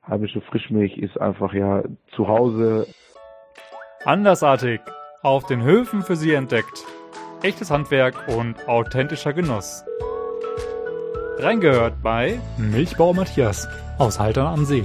heimische Frischmilch ist einfach ja zu Hause. Andersartig, auf den Höfen für Sie entdeckt. Echtes Handwerk und authentischer Genuss. Reingehört bei Milchbauer Matthias aus Haltern am See.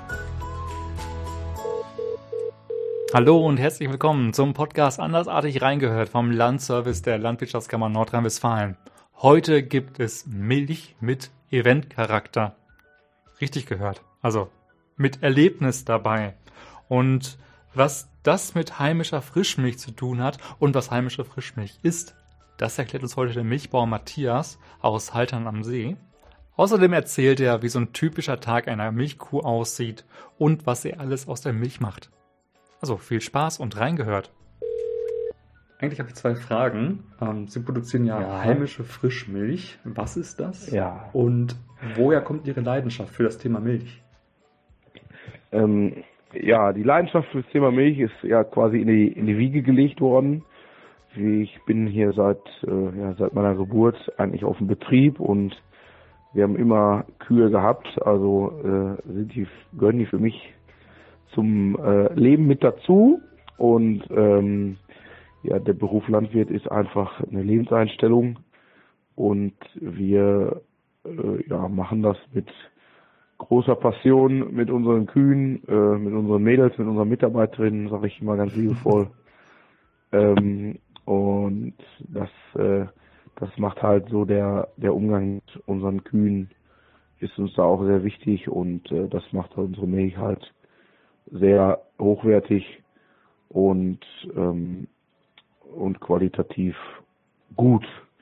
Hallo und herzlich willkommen zum Podcast Andersartig reingehört vom Landservice der Landwirtschaftskammer Nordrhein-Westfalen. Heute gibt es Milch mit Eventcharakter. Richtig gehört, also mit Erlebnis dabei. Und was das mit heimischer Frischmilch zu tun hat und was heimische Frischmilch ist, das erklärt uns heute der Milchbauer Matthias aus Haltern am See. Außerdem erzählt er, wie so ein typischer Tag einer Milchkuh aussieht und was er alles aus der Milch macht. Also viel Spaß und reingehört. Eigentlich habe ich 2 Fragen. Sie produzieren ja heimische Frischmilch. Was ist das? Ja. Und woher kommt Ihre Leidenschaft für das Thema Milch? Die Leidenschaft für das Thema Milch ist ja quasi in die Wiege gelegt worden. Ich bin hier seit meiner Geburt eigentlich auf dem Betrieb und wir haben immer Kühe gehabt, also gehören die für mich zum Leben mit dazu. Und der Beruf Landwirt ist einfach eine Lebenseinstellung und wir machen das mit großer Passion mit unseren Kühen, mit unseren Mädels, mit unseren Mitarbeiterinnen, sage ich immer ganz liebevoll. Und das macht halt so der Umgang mit unseren Kühen ist uns da auch sehr wichtig und das macht halt unsere Milch halt sehr hochwertig und qualitativ gut.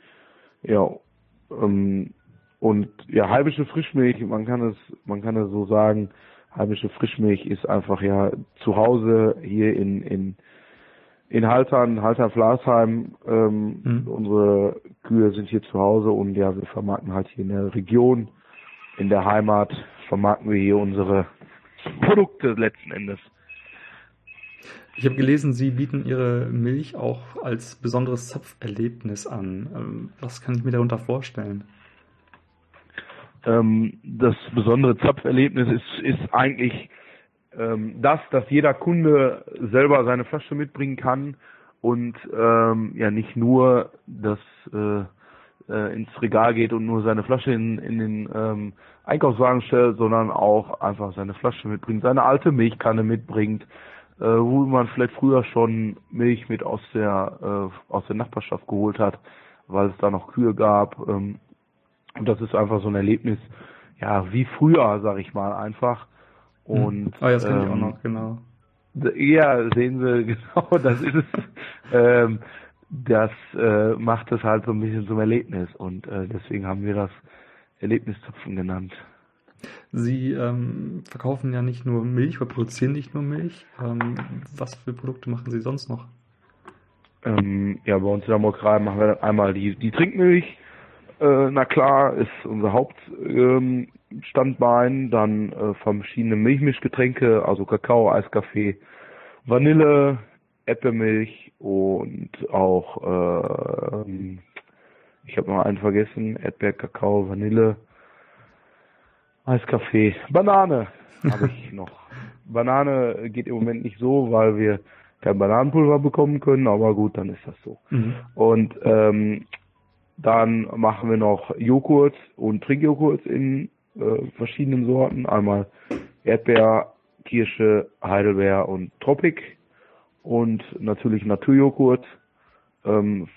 Heimische Frischmilch, man kann es so sagen, heimische Frischmilch ist einfach ja zu Hause hier in Haltern-Flasheim. Unsere Kühe sind hier zu Hause und ja, wir vermarkten halt hier in der Region, in der Heimat, vermarkten wir hier unsere Produkte letzten Endes. Ich habe gelesen, Sie bieten Ihre Milch auch als besonderes Zapferlebnis an. Was kann ich mir darunter vorstellen? Das besondere Zapferlebnis ist eigentlich dass jeder Kunde selber seine Flasche mitbringen kann und nicht nur ins Regal geht und nur seine Flasche in den Einkaufswagen stellt, sondern auch einfach seine Flasche mitbringt, seine alte Milchkanne mitbringt, wo man vielleicht früher schon Milch mit aus der Nachbarschaft geholt hat, weil es da noch Kühe gab. Und das ist einfach so ein Erlebnis, ja, wie früher, sag ich mal, einfach. Und das kenne ich auch noch, genau. Ja, sehen Sie, genau, das ist es. Das macht es halt so ein bisschen zum Erlebnis und deswegen haben wir das Erlebniszapfen genannt. Sie verkaufen ja nicht nur Milch oder produzieren nicht nur Milch. Was für Produkte machen Sie sonst noch? Bei uns in der Molkerei machen wir dann einmal die Trinkmilch. Na klar, ist unser Hauptstandbein. Dann verschiedene Milchmischgetränke, also Kakao, Eiskaffee, Vanille, Erdbeermilch und auch, ich habe noch einen vergessen, Erdbeer, Kakao, Vanille, Eiskaffee, Banane habe ich noch. Banane geht im Moment nicht so, weil wir kein Bananenpulver bekommen können, aber gut, dann ist das so. Und dann machen wir noch Joghurt und Trinkjoghurt in verschiedenen Sorten. Einmal Erdbeer, Kirsche, Heidelbeer und Tropik. Und natürlich Naturjoghurt zum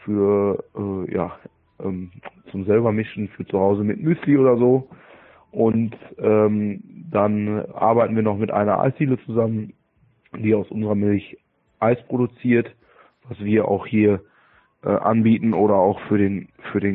selber mischen für zu Hause mit Müsli oder so. Und dann arbeiten wir noch mit einer Eisdiele zusammen, die aus unserer Milch Eis produziert, was wir auch hier anbieten oder auch für den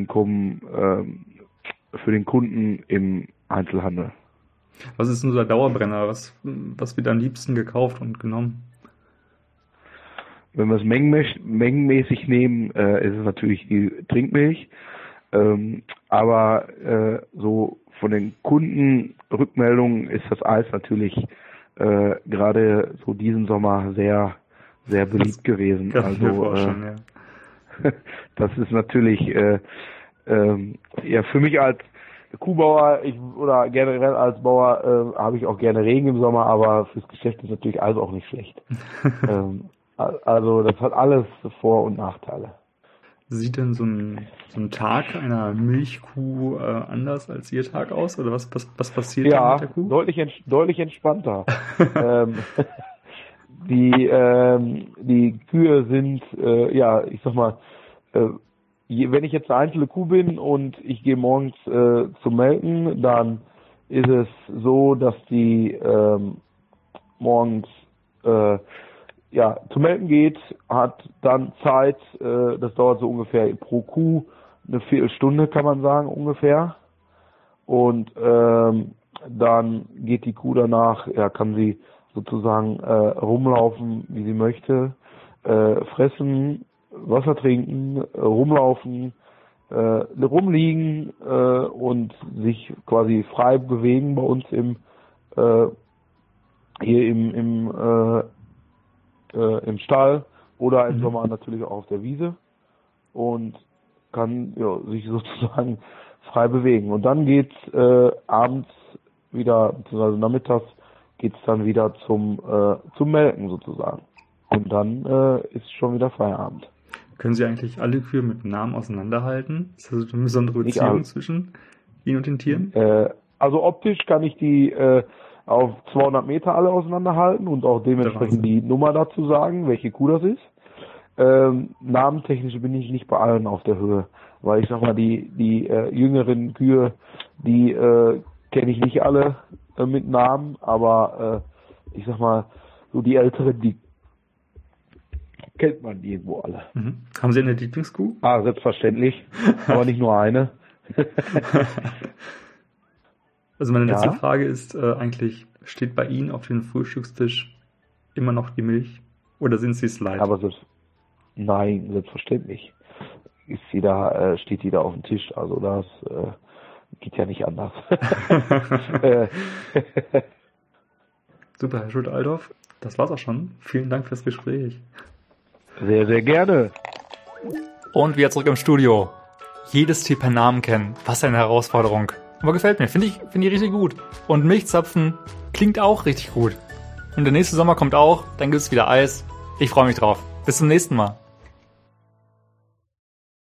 Kunden im Einzelhandel. Was ist unser Dauerbrenner? Was wird am liebsten gekauft und genommen? Wenn wir es mengenmäßig nehmen, ist es natürlich die Trinkmilch. Aber so von den Kundenrückmeldungen ist das Eis natürlich gerade so diesen Sommer sehr, sehr beliebt gewesen. Kann ich mir vorstellen, ja. Das ist natürlich für mich als Kuhbauer, oder generell als Bauer habe ich auch gerne Regen im Sommer, aber fürs Geschäft ist natürlich alles auch nicht schlecht. Also das hat alles Vor- und Nachteile. Sieht denn so ein Tag einer Milchkuh anders als Ihr Tag aus? Oder was passiert da mit der Kuh? Deutlich entspannter. Die Kühe sind, ich sag mal, wenn ich jetzt eine einzelne Kuh bin und ich gehe morgens zum Melken, dann ist es so, dass die morgens zum Melken geht, hat dann Zeit, das dauert so ungefähr pro Kuh eine Viertelstunde, kann man sagen, ungefähr. Und dann geht die Kuh danach, kann sie sozusagen rumlaufen, wie sie möchte, fressen, Wasser trinken, rumlaufen, rumliegen und sich quasi frei bewegen bei uns im Stall oder im Sommer natürlich auch auf der Wiese und kann sich sozusagen frei bewegen. Und dann geht's abends wieder, beziehungsweise nachmittags geht's dann wieder zum Melken sozusagen. Und dann ist schon wieder Feierabend. Können Sie eigentlich alle Kühe mit Namen auseinanderhalten? Ist das eine besondere Beziehung zwischen Ihnen und den Tieren? Also optisch kann ich die auf 200 Meter alle auseinanderhalten und auch dementsprechend die Nummer dazu sagen, welche Kuh das ist. Namentechnisch bin ich nicht bei allen auf der Höhe, weil ich sag mal, die jüngeren Kühe, die kenne ich nicht alle mit Namen, aber ich sag mal, so die älteren, die kennt man irgendwo alle. Mhm. Haben Sie eine Lieblingskuh? Selbstverständlich, aber nicht nur eine. Also meine letzte Frage ist eigentlich, steht bei Ihnen auf dem Frühstückstisch immer noch die Milch oder sind Sie es leid? Nein, selbstverständlich steht die da auf dem Tisch. Also das geht ja nicht anders. Super, Herr Schulte-Althoff, das war's auch schon. Vielen Dank fürs Gespräch. Sehr, sehr gerne. Und wieder zurück im Studio. Jedes Tier per Namen kennen, was eine Herausforderung. Aber gefällt mir, finde ich richtig gut. Und Milchzapfen klingt auch richtig gut. Und der nächste Sommer kommt auch, dann gibt's wieder Eis. Ich freue mich drauf. Bis zum nächsten Mal.